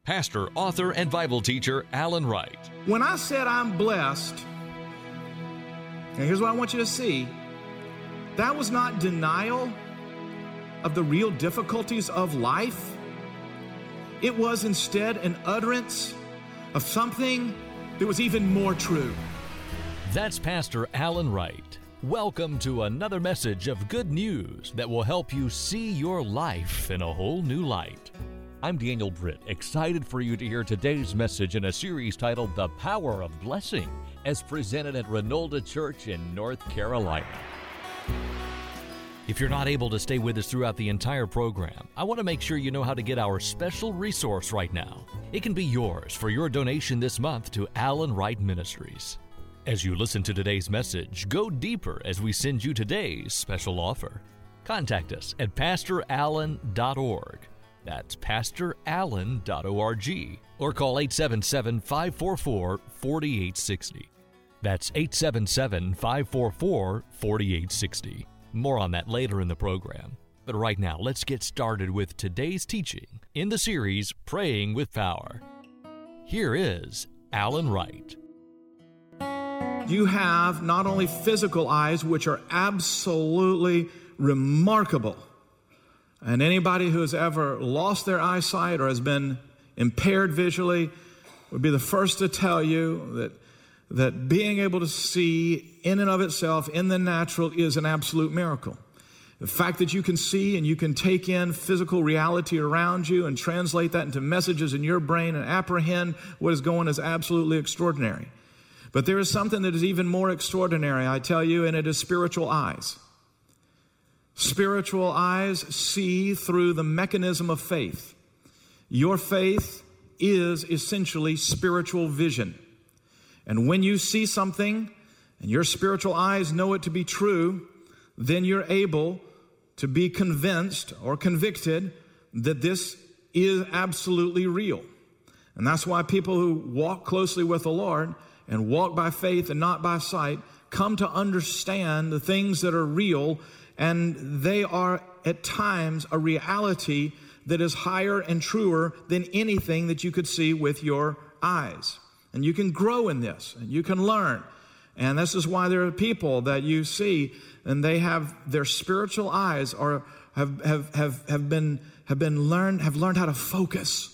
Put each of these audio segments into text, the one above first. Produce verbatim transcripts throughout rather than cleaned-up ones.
pastor, author, and Bible teacher Alan Wright. When I said I'm blessed, and here's what I want you to see, that was not denial of the real difficulties of life. It was instead an utterance of something that was even more true. That's Pastor Alan Wright. Welcome to another message of good news that will help you see your life in a whole new light. I'm Daniel Britt, excited for you to hear today's message in a series titled The Power of Blessing, as presented at Renolda Church in North Carolina. If you're not able to stay with us throughout the entire program, I want to make sure you know how to get our special resource right now. It can be yours for your donation this month to Alan Wright Ministries. As you listen to today's message, go deeper as we send you today's special offer. Contact us at pastor allen dot org. That's pastor allen dot org. Or call eight seven seven, five four four, four eight six zero. That's eight seven seven, five four four, four eight six zero. More on that later in the program. But right now, let's get started with today's teaching in the series, Praying with Power. Here is Alan Wright. You have not only physical eyes, which are absolutely remarkable. And anybody who has ever lost their eyesight or has been impaired visually would be the first to tell you that, that being able to see in and of itself in the natural is an absolute miracle. The fact that you can see and you can take in physical reality around you and translate that into messages in your brain and apprehend what is going on is absolutely extraordinary. But there is something that is even more extraordinary, I tell you, and it is spiritual eyes. Spiritual eyes see through the mechanism of faith. Your faith is essentially spiritual vision. And when you see something and your spiritual eyes know it to be true, then you're able to be convinced or convicted that this is absolutely real. And that's why people who walk closely with the Lord and walk by faith and not by sight come to understand the things that are real, and they are at times a reality that is higher and truer than anything that you could see with your eyes. And you can grow in this, and you can learn. And this is why there are people that you see, and they have their spiritual eyes are have have have, have been have been learned have learned how to focus.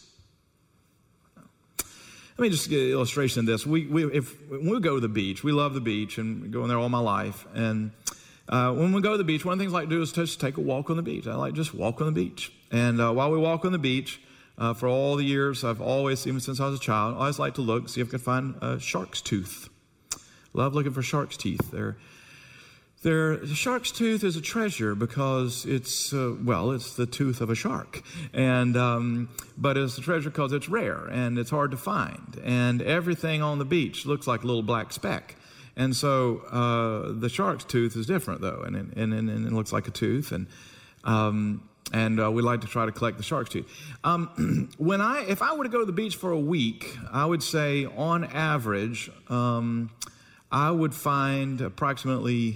Let me just get an illustration of this. We we if when we go to the beach, we love the beach, and go in there all my life. And uh, when we go to the beach, one of the things I like to do is just take a walk on the beach. I like just walk on the beach. And uh, while we walk on the beach, uh, for all the years I've always, even since I was a child, I always like to look, see if I can find a shark's tooth. Love looking for shark's teeth. They're, they're, the shark's tooth is a treasure because it's, uh, well, it's the tooth of a shark. And um, but it's a treasure because it's rare and it's hard to find. And everything on the beach looks like a little black speck. And so uh, the shark's tooth is different, though, and, and, and, and it looks like a tooth. And um, and uh, we like to try to collect the shark's tooth. Um, when I, if I were to go to the beach for a week, I would say on average, um, I would find approximately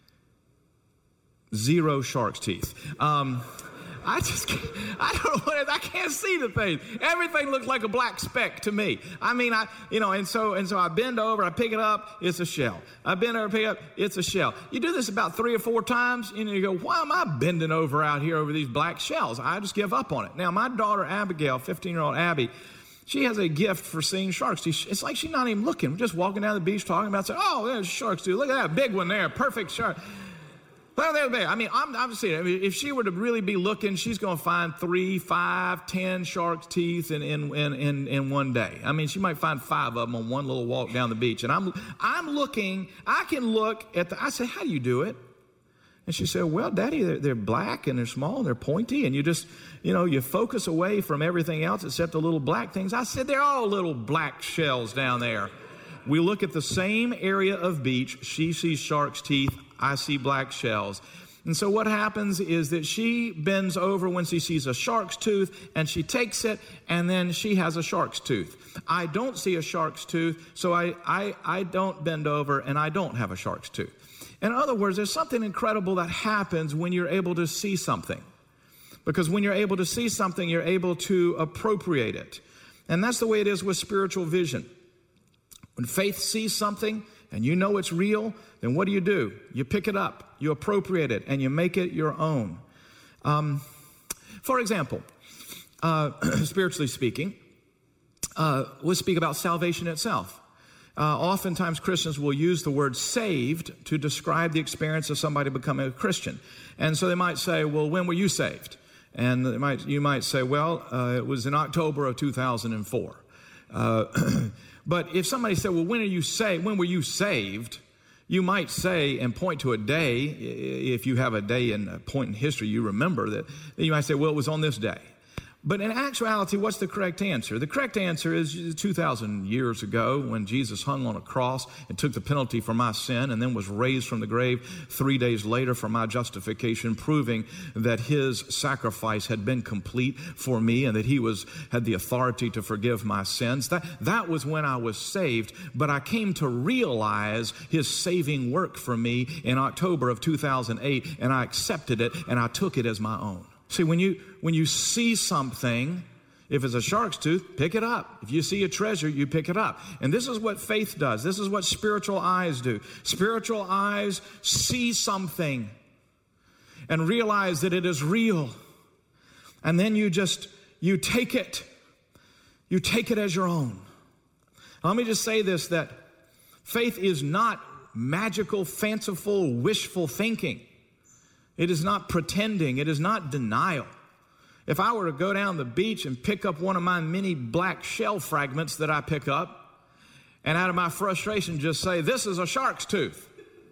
zero shark's teeth. Um, I just, can't, I don't know what it is. I can't see the thing. Everything looks like a black speck to me. I mean, I, you know, and so, and so I bend over, I pick it up, it's a shell. I bend over, pick it up, it's a shell. You do this about three or four times, and you go, why am I bending over out here over these black shells? I just give up on it. Now, my daughter, Abigail, fifteen-year-old Abby, she has a gift for seeing sharks. It's like she's not even looking. We're just walking down the beach talking about, saying, oh, there's sharks too. Look at that big one there, perfect shark. Well, they're there. I mean, I'm, I'm seeing it. I mean, if she were to really be looking, she's going to find three, five, ten shark's teeth in, in, in, in, in one day. I mean, she might find five of them on one little walk down the beach. And I'm, I'm looking, I can look at the, I said, how do you do it? And she said, well, Daddy, they're, they're black and they're small and they're pointy. And you just, you know, you focus away from everything else except the little black things. I said, they're all little black shells down there. We look at the same area of beach. She sees shark's teeth. I see black shells. And so what happens is that she bends over when she sees a shark's tooth, and she takes it, and then she has a shark's tooth. I don't see a shark's tooth, so I, I, I don't bend over, and I don't have a shark's tooth. In other words, there's something incredible that happens when you're able to see something. Because when you're able to see something, you're able to appropriate it. And that's the way it is with spiritual vision. When faith sees something and you know it's real, then what do you do? You pick it up, you appropriate it, and you make it your own. Um, for example, uh, spiritually speaking, uh, let's speak about salvation itself. Uh, oftentimes Christians will use the word saved to describe the experience of somebody becoming a Christian. And so they might say, well, when were you saved? And they might, you might say, well, uh, it was in October of two thousand four. Uh, but if somebody said, well, when are you saved? When were you saved? You might say and point to a day. If you have a day and a point in history you remember that, then you might say, well, it was on this day. But in actuality, what's the correct answer? The correct answer is two thousand years ago when Jesus hung on a cross and took the penalty for my sin and then was raised from the grave three days later for my justification, proving that his sacrifice had been complete for me and that he was had the authority to forgive my sins. That, that was when I was saved, but I came to realize his saving work for me in October of two thousand eight, and I accepted it and I took it as my own. See, when you when you see something, if it's a shark's tooth, pick it up. If you see a treasure, you pick it up. And this is what faith does. This is what spiritual eyes do. Spiritual eyes see something and realize that it is real. And then you just, you take it. You take it as your own. Now, let me just say this, that faith is not magical, fanciful, wishful thinking. It is not pretending. It is not denial. If I were to go down the beach and pick up one of my many black shell fragments that I pick up, and out of my frustration just say, this is a shark's tooth,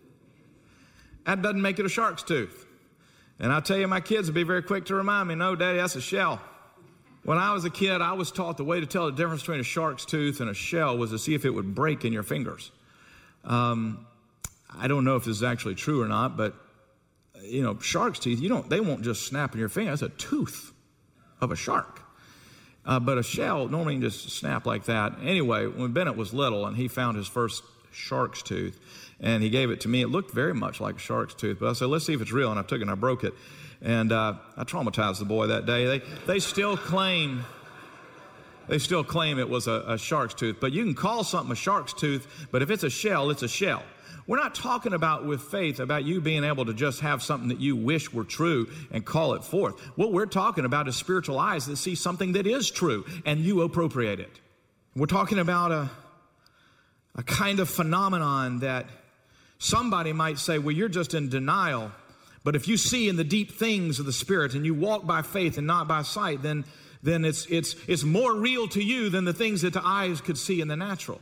that doesn't make it a shark's tooth. And I tell you, my kids would be very quick to remind me, no, Daddy, that's a shell. When I was a kid, I was taught the way to tell the difference between a shark's tooth and a shell was to see if it would break in your fingers. Um, I don't know if this is actually true or not, but you know, shark's teeth, you don't, they won't just snap in your finger. That's a tooth of a shark. Uh, but a shell normally can just snap like that. Anyway, when Bennett was little and he found his first shark's tooth and he gave it to me, it looked very much like a shark's tooth. But I said, let's see if it's real. And I took it and I broke it. And uh, I traumatized the boy that day. They, they still claim... They still claim it was a, a shark's tooth. But you can call something a shark's tooth, but if it's a shell, it's a shell. We're not talking about with faith about you being able to just have something that you wish were true and call it forth. What we're talking about is spiritual eyes that see something that is true and you appropriate it. We're talking about a, a kind of phenomenon that somebody might say, well, you're just in denial. But if you see in the deep things of the Spirit and you walk by faith and not by sight, then, then it's, it's, it's more real to you than the things that the eyes could see in the natural.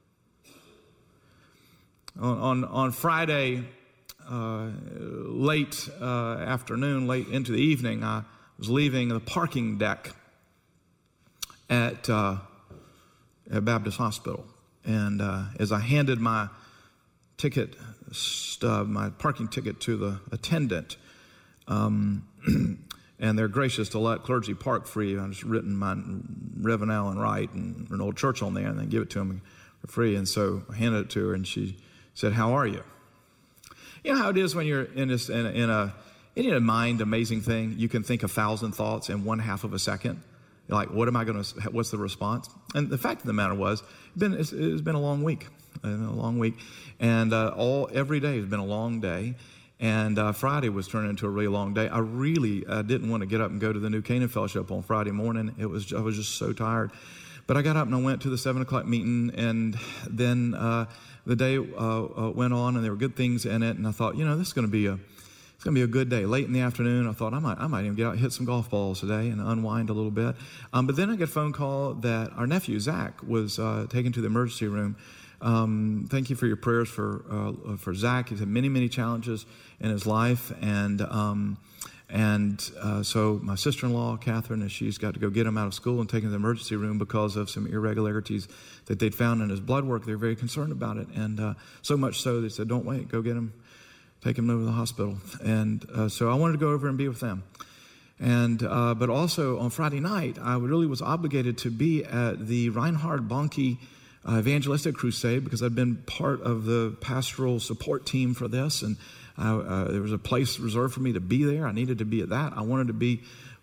On, on, on Friday, uh, late uh, afternoon, late into the evening, I was leaving the parking deck at, uh, at Baptist Hospital. And uh, as I handed my ticket stub, my parking ticket to the attendant, um, and they're gracious to let clergy park free. I've just written my Reverend Allen Wright and an old church on there and then give it to them for free. And so I handed it to her and she said, how are you? You know how it is when you're in, this, in, a, in a in a mind amazing thing? You can think a thousand thoughts in one half of a second. You're like, what am I going to, what's the response? And the fact of the matter was, it's been, it's, it's been a long week. It's been a long week. And uh, all every day has been a long day. And uh, Friday was turning into a really long day. I really uh, didn't want to get up and go to the New Canaan Fellowship on Friday morning. It was I was just so tired. But I got up and I went to the seven o'clock meeting, and then uh, the day uh, uh, went on, and there were good things in it. And I thought, you know, this is going to be a it's going to be a good day. Late in the afternoon, I thought I might I might even get out and hit some golf balls today and unwind a little bit. Um, but then I get a phone call that our nephew Zach was uh, taken to the emergency room. Um, thank you for your prayers for uh, for Zach. He's had many many challenges in his life, and. Um, And uh, so my sister-in-law, Catherine, and she's got to go get him out of school and take him to the emergency room because of some irregularities that they'd found in his blood work. They're very concerned about it. And uh, so much so they said, don't wait, go get him, take him over to the hospital. And uh, so I wanted to go over and be with them. And uh, but also on Friday night, I really was obligated to be at the Reinhard Bonnke uh, Evangelistic Crusade because I'd been part of the pastoral support team for this, and I, uh, there was a place reserved for me to be there. I needed to be at that. I wanted to be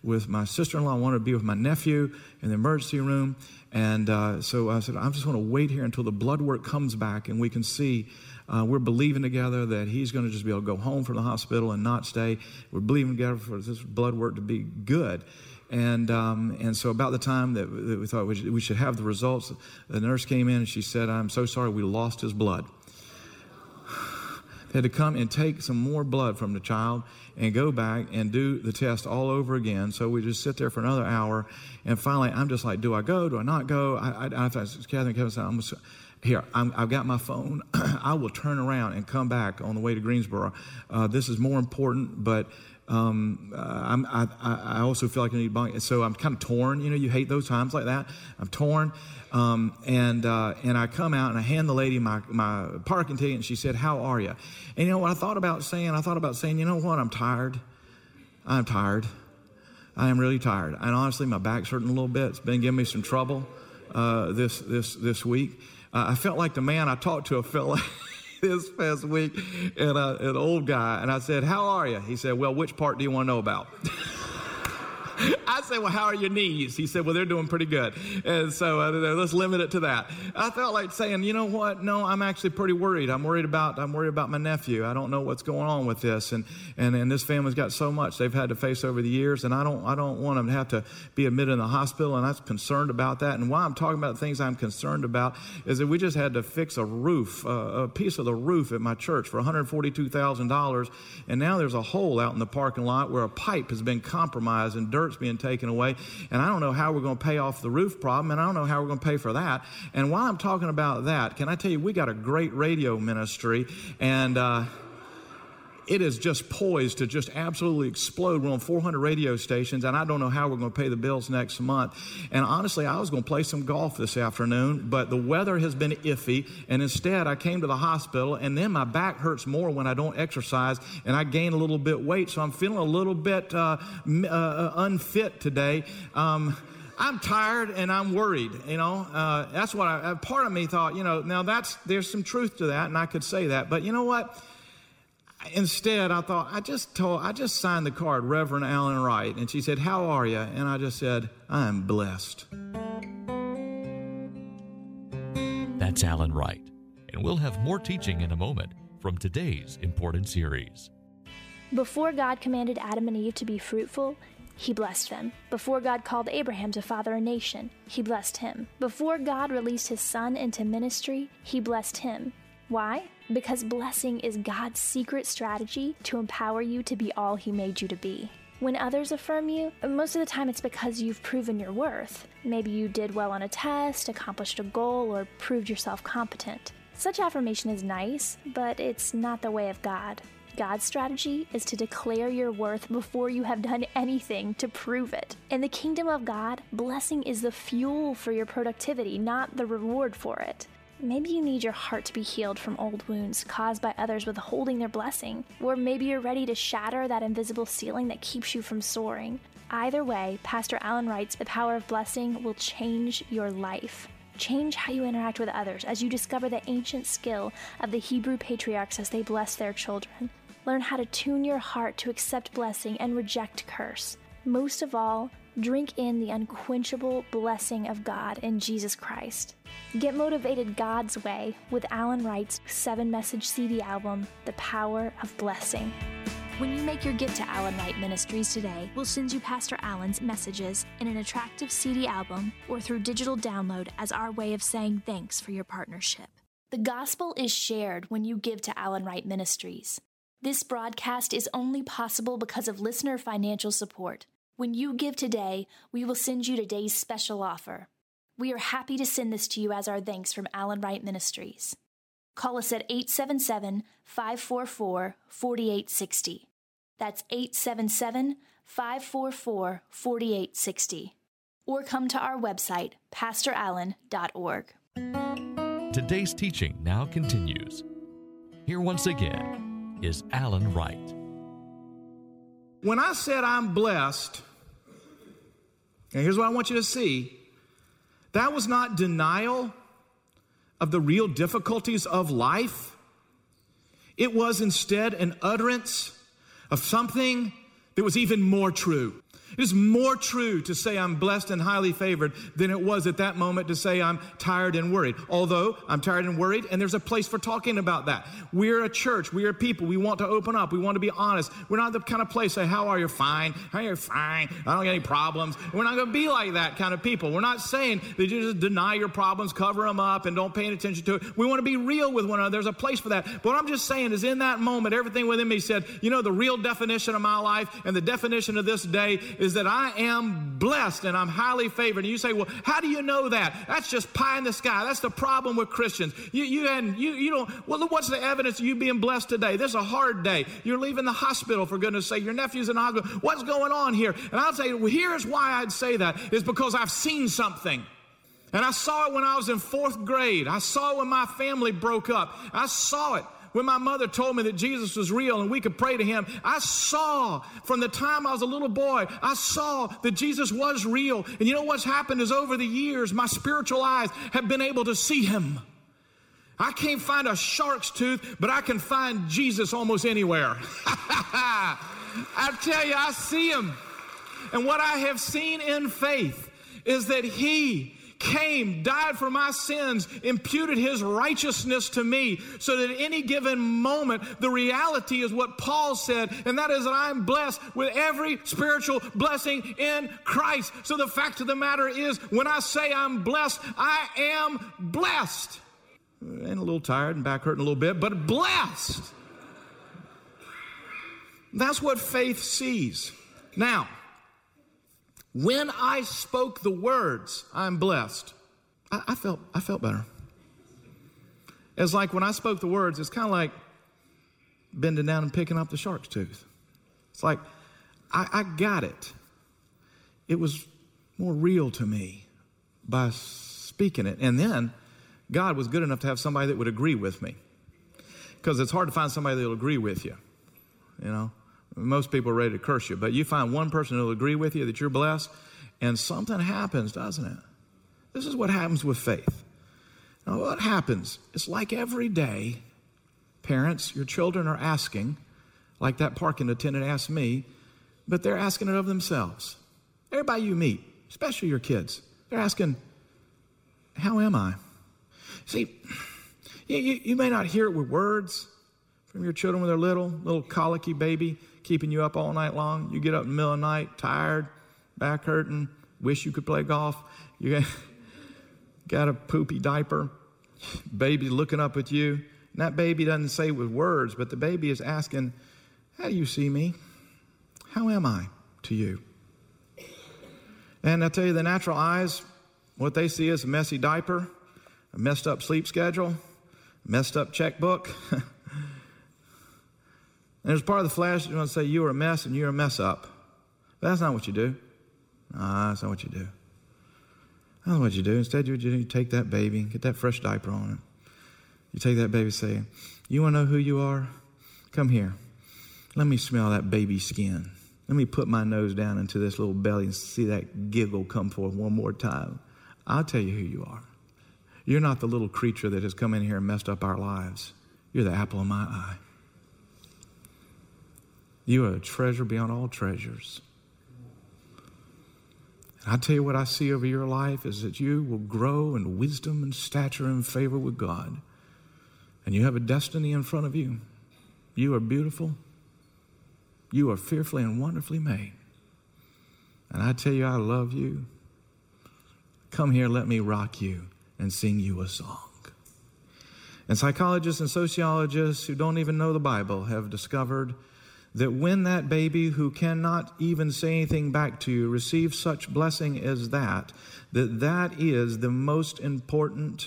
with my sister-in-law. I wanted to be with my nephew in the emergency room. And uh, so I said, I just want to wait here until the blood work comes back and we can see. Uh, we're believing together that he's going to just be able to go home from the hospital and not stay. We're believing together for this blood work to be good. And um, and so about the time that, that we thought we should, we should have the results, the nurse came in and she said, I'm so sorry, we lost his blood. They had to come and take some more blood from the child and go back and do the test all over again. So we just sit there for another hour. And finally, I'm just like, do I go? Do I not go? I, I, I thought, Catherine, Kevin said, I'm just, here, I'm, I've got my phone. I will turn around and come back on the way to Greensboro. Uh, this is more important, but um, uh, I'm, I, I also feel like I need to buy. So I'm kind of torn. You know, you hate those times like that. I'm torn. Um, and uh, and I come out and I hand the lady my, my parking ticket, and she said, how are you? And you know what I thought about saying? I thought about saying, you know what? I'm tired. I'm tired. I am really tired. And honestly, my back's hurting a little bit. It's been giving me some trouble uh, this this this week. Uh, I felt like the man I talked to, I felt like this past week, and uh, an old guy. And I said, how are you? He said, well, which part do you want to know about? I said, well, how are your knees? He said, well, they're doing pretty good. And so uh, let's limit it to that. I felt like saying, you know what? No, I'm actually pretty worried. I'm worried about I'm worried about my nephew. I don't know what's going on with this. And, and, and this family's got so much they've had to face over the years. And I don't I don't want them to have to be admitted in the hospital. And I'm concerned about that. And why I'm talking about things I'm concerned about is that we just had to fix a roof, uh, a piece of the roof at my church for one hundred forty-two thousand dollars. And now there's a hole out in the parking lot where a pipe has been compromised and dirt's being taken away, and I don't know how we're going to pay off the roof problem, and I don't know how we're going to pay for that. And while I'm talking about that, can I tell you, we got a great radio ministry, and uh, it is just poised to just absolutely explode. We're on four hundred radio stations, and I don't know how we're going to pay the bills next month. And honestly, I was going to play some golf this afternoon, but the weather has been iffy, and instead I came to the hospital, and then my back hurts more when I don't exercise, and I gain a little bit weight, so I'm feeling a little bit uh, uh, unfit today. Um, I'm tired and I'm worried, you know. Uh, that's what I, part of me thought, you know, now that's, there's some truth to that, and I could say that, but you know what? Instead, I thought, I just told, I just signed the card, Reverend Alan Wright. And she said, how are you? And I just said, I'm blessed. That's Alan Wright. And we'll have more teaching in a moment from today's important series. Before God commanded Adam and Eve to be fruitful, he blessed them. Before God called Abraham to father a nation, he blessed him. Before God released his son into ministry, he blessed him. Why? Because blessing is God's secret strategy to empower you to be all he made you to be. When others affirm you, most of the time it's because you've proven your worth. Maybe you did well on a test, accomplished a goal, or proved yourself competent. Such affirmation is nice, but it's not the way of God. God's strategy is to declare your worth before you have done anything to prove it. In the kingdom of God, blessing is the fuel for your productivity, not the reward for it. Maybe you need your heart to be healed from old wounds caused by others withholding their blessing. Or maybe you're ready to shatter that invisible ceiling that keeps you from soaring. Either way, Pastor Alan Wright's The Power of Blessing will change your life. Change how you interact with others as you discover the ancient skill of the Hebrew patriarchs as they bless their children. Learn how to tune your heart to accept blessing and reject curse. Most of all, drink in the unquenchable blessing of God in Jesus Christ. Get motivated God's way with Alan Wright's seven-message C D album, The Power of Blessing. When you make your gift to Alan Wright Ministries today, we'll send you Pastor Alan's messages in an attractive C D album or through digital download as our way of saying thanks for your partnership. The gospel is shared when you give to Alan Wright Ministries. This broadcast is only possible because of listener financial support. When you give today, we will send you today's special offer. We are happy to send this to you as our thanks from Alan Wright Ministries. Call us at eight seven seven, five four four, four eight six zero. That's eight seven seven, five four four, four eight six zero. Or come to our website, pastor allen dot org. Today's teaching now continues. Here once again is Alan Wright. When I said I'm blessed, and here's what I want you to see, that was not denial of the real difficulties of life. It was instead an utterance of something that was even more true. It is more true to say I'm blessed and highly favored than it was at that moment to say I'm tired and worried. Although I'm tired and worried, and there's a place for talking about that. We're a church. We are people. We want to open up. We want to be honest. We're not the kind of place say, how are you? Fine. How are you? Fine. I don't get any problems. We're not going to be like that kind of people. We're not saying that you just deny your problems, cover them up, and don't pay any attention to it. We want to be real with one another. There's a place for that. But what I'm just saying is in that moment, everything within me said, you know, the real definition of my life and the definition of this day is that I am blessed and I'm highly favored. And you say, well, how do you know that? That's just pie in the sky. That's the problem with Christians. You you and you you don't. Well, what's the evidence of you being blessed today? This is a hard day. You're leaving the hospital, for goodness sake. Your nephew's in the hospital. What's going on here? And I'll say, well, here's why I'd say that is because I've seen something. And I saw it when I was in fourth grade. I saw it when my family broke up. I saw it when my mother told me that Jesus was real and we could pray to him. I saw from the time I was a little boy, I saw that Jesus was real. And you know what's happened is over the years, my spiritual eyes have been able to see him. I can't find a shark's tooth, but I can find Jesus almost anywhere. I tell you, I see him. And what I have seen in faith is that he came, died for my sins, imputed his righteousness to me, so that at any given moment, the reality is what Paul said, and that is that I'm blessed with every spiritual blessing in Christ. So the fact of the matter is, when I say I'm blessed, I am blessed. And a little tired and back hurting a little bit, but blessed. That's what faith sees. Now, when I spoke the words, I'm blessed, I, I felt I felt better. It's like when I spoke the words, it's kind of like bending down and picking up the shark's tooth. It's like, I, I got it. It was more real to me by speaking it. And then God was good enough to have somebody that would agree with me. Because it's hard to find somebody that will agree with you, you know. Most people are ready to curse you, but you find one person who will agree with you that you're blessed, and something happens, doesn't it? This is what happens with faith. Now, what happens? It's like every day, parents, your children are asking, like that parking attendant asked me, but they're asking it of themselves. Everybody you meet, especially your kids, they're asking, how am I? See, you, you, you may not hear it with words from your children when they're little, little colicky baby, keeping you up all night long. You get up in the middle of the night, tired, back hurting, wish you could play golf. You got, got a poopy diaper. Baby looking up at you. And that baby doesn't say with words, but the baby is asking, how do you see me? How am I to you? And I tell you, the natural eyes, what they see is a messy diaper, a messed up sleep schedule, a messed up checkbook. And there's part of the flesh that's going to say you are a mess and you're a mess up. But that's not what you do. No, that's not what you do. That's not what you do. Instead, you, you take that baby, get that fresh diaper on it. You take that baby and say, you want to know who you are? Come here. Let me smell that baby skin. Let me put my nose down into this little belly and see that giggle come forth one more time. I'll tell you who you are. You're not the little creature that has come in here and messed up our lives. You're the apple of my eye. You are a treasure beyond all treasures. And I tell you what I see over your life is that you will grow in wisdom and stature and favor with God. And you have a destiny in front of you. You are beautiful. You are fearfully and wonderfully made. And I tell you, I love you. Come here, let me rock you and sing you a song. And psychologists and sociologists who don't even know the Bible have discovered that when that baby who cannot even say anything back to you receives such blessing as that, that that is the most important,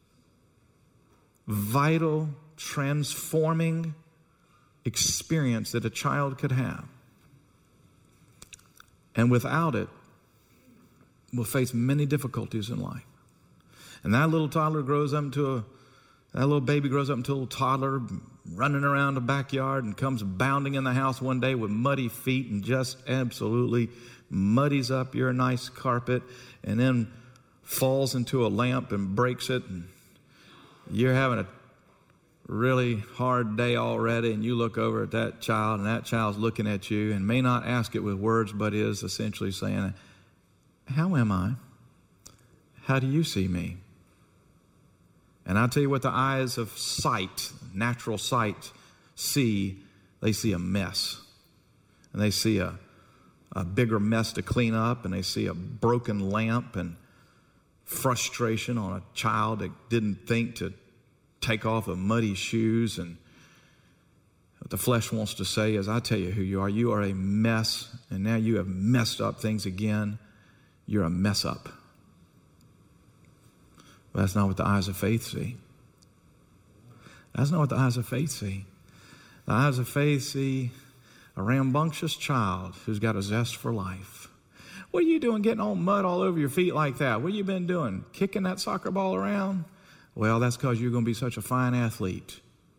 vital, transforming experience that a child could have. And without it, we'll face many difficulties in life. And that little toddler grows up into a, that little baby grows up into a little toddler, running around the backyard and comes bounding in the house one day with muddy feet and just absolutely muddies up your nice carpet and then falls into a lamp and breaks it. And you're having a really hard day already, and you look over at that child, and that child's looking at you and may not ask it with words, but is essentially saying, how am I? How do you see me? And I'll tell you what the eyes of sight, natural sight, see. They see a mess. And they see a, a bigger mess to clean up, and they see a broken lamp and frustration on a child that didn't think to take off the muddy shoes. And what the flesh wants to say is, I tell you who you are. You are a mess, and now you have messed up things again. You're a mess up. But that's not what the eyes of faith see. That's not what the eyes of faith see. The eyes of faith see a rambunctious child who's got a zest for life. What are you doing getting all mud all over your feet like that? What have you been doing? Kicking that soccer ball around? Well, that's because you're going to be such a fine athlete.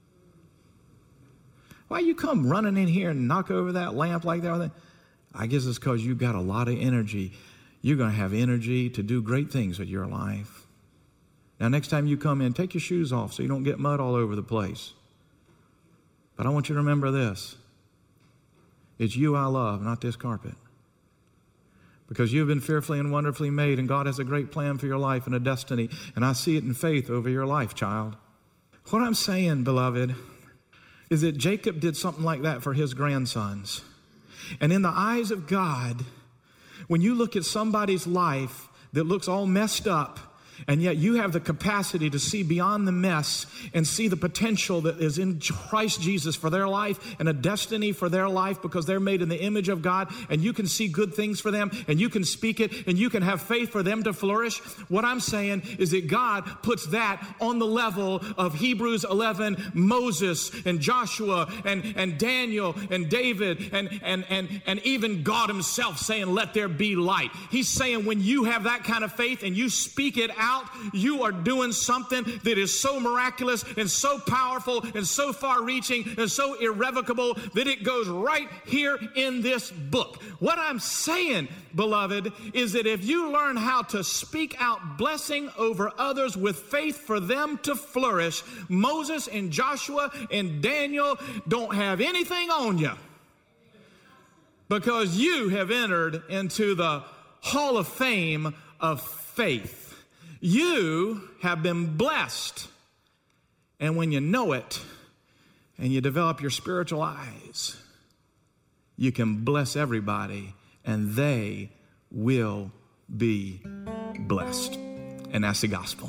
Why you come running in here and knock over that lamp like that? I guess it's because you've got a lot of energy. You're going to have energy to do great things with your life. Now, next time you come in, take your shoes off so you don't get mud all over the place. But I want you to remember this. It's you I love, not this carpet. Because you've been fearfully and wonderfully made, and God has a great plan for your life and a destiny. And I see it in faith over your life, child. What I'm saying, beloved, is that Jacob did something like that for his grandsons. And in the eyes of God, when you look at somebody's life that looks all messed up, and yet you have the capacity to see beyond the mess and see the potential that is in Christ Jesus for their life and a destiny for their life because they're made in the image of God, and you can see good things for them and you can speak it and you can have faith for them to flourish. What I'm saying is that God puts that on the level of Hebrews eleven, Moses and Joshua and, and Daniel and David and, and, and, and even God himself saying, let there be light. He's saying when you have that kind of faith and you speak it out, out, you are doing something that is so miraculous and so powerful and so far-reaching and so irrevocable that it goes right here in this book. What I'm saying, beloved, is that if you learn how to speak out blessing over others with faith for them to flourish, Moses and Joshua and Daniel don't have anything on you because you have entered into the Hall of Fame of faith. You have been blessed. And when you know it and you develop your spiritual eyes, you can bless everybody and they will be blessed. And that's the gospel.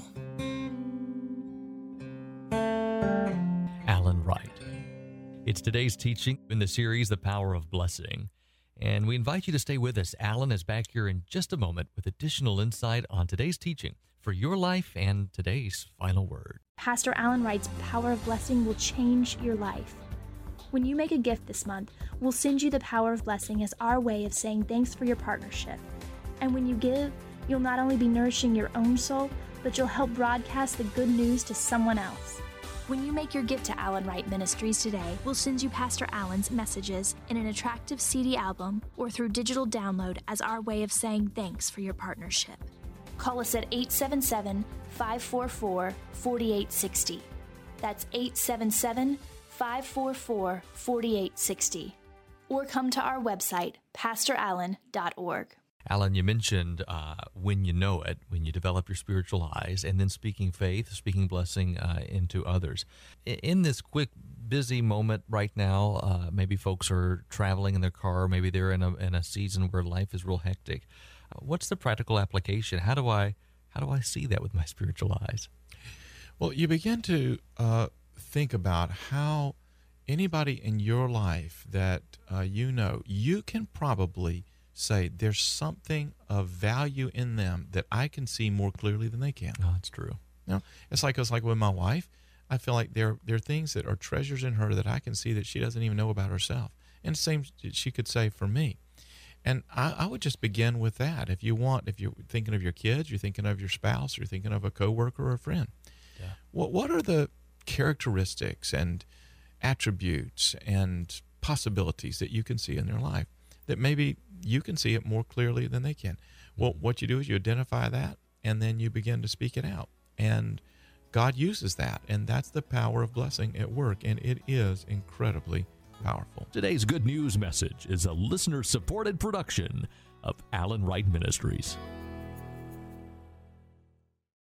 Alan Wright. It's today's teaching in the series, The Power of Blessing. And we invite you to stay with us. Alan is back here in just a moment with additional insight on today's teaching for your life and today's final word. Pastor Alan Wright's Power of Blessing will change your life. When you make a gift this month, we'll send you the Power of Blessing as our way of saying thanks for your partnership. And when you give, you'll not only be nourishing your own soul, but you'll help broadcast the good news to someone else. When you make your gift to Alan Wright Ministries today, we'll send you Pastor Alan's messages in an attractive C D album or through digital download as our way of saying thanks for your partnership. Call us at eight seven seven, five four four, four eight six zero. That's eight seven seven, five four four, four eight six zero. Or come to our website, pastor allen dot org. Alan, you mentioned uh, when you know it, when you develop your spiritual eyes, and then speaking faith, speaking blessing uh, into others. In this quick, busy moment right now, uh, maybe folks are traveling in their car, maybe they're in a, in a season where life is real hectic. What's the practical application? How do I how do I see that with my spiritual eyes? Well, you begin to uh, think about how anybody in your life that uh, you know, you can probably say there's something of value in them that I can see more clearly than they can. Oh, that's true. You know, it's like it's like with my wife. I feel like there there are things that are treasures in her that I can see that she doesn't even know about herself. And the same she could say for me. And I, I would just begin with that. If you want, if you're thinking of your kids, you're thinking of your spouse, you're thinking of a coworker or a friend. Yeah. What what are the characteristics and attributes and possibilities that you can see in their life that maybe you can see it more clearly than they can? Well, what you do is you identify that, and then you begin to speak it out and God uses that, and that's the power of blessing at work, and it is incredibly powerful. Today's good news message is a listener-supported production of Alan Wright Ministries.